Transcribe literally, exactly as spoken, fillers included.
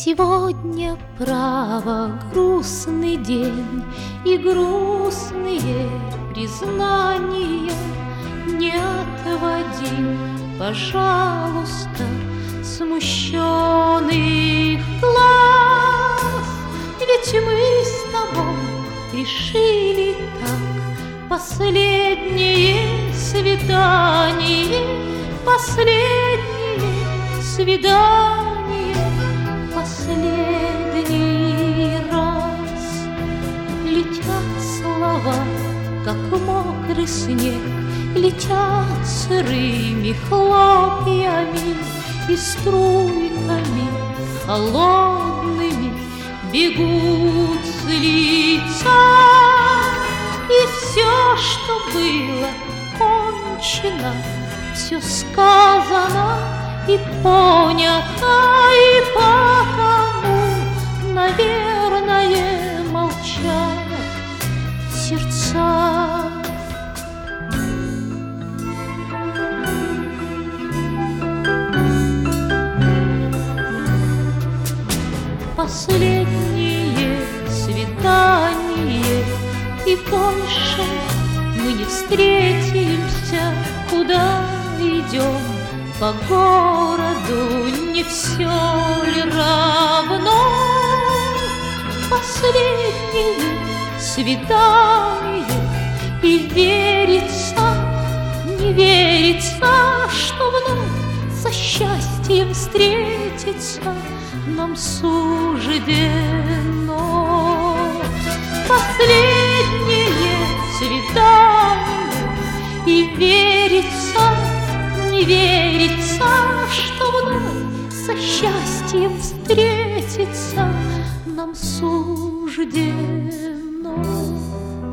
Сегодня, право, грустный день, и грустные признания. Не отводи, пожалуйста, смущенных глаз, ведь мы с тобой решили так. Последнее свидание, последнее свидание, последний раз. Летят слова, как мокрый снег, летят сырыми хлопьями и струйками холодными бегут с лица. И все, что было, кончено, все сказано и понято, и потому, наверное, молчат сердца. Последнее свидание, и больше мы не встретимся. Куда идем по городу, не все ли равно? Последнее свидание, и верится, не верится, что вновь со счастьем встретиться нам суждено. Последнее свидание, и верится, не верится, что вновь со счастьем встретиться нам суждено.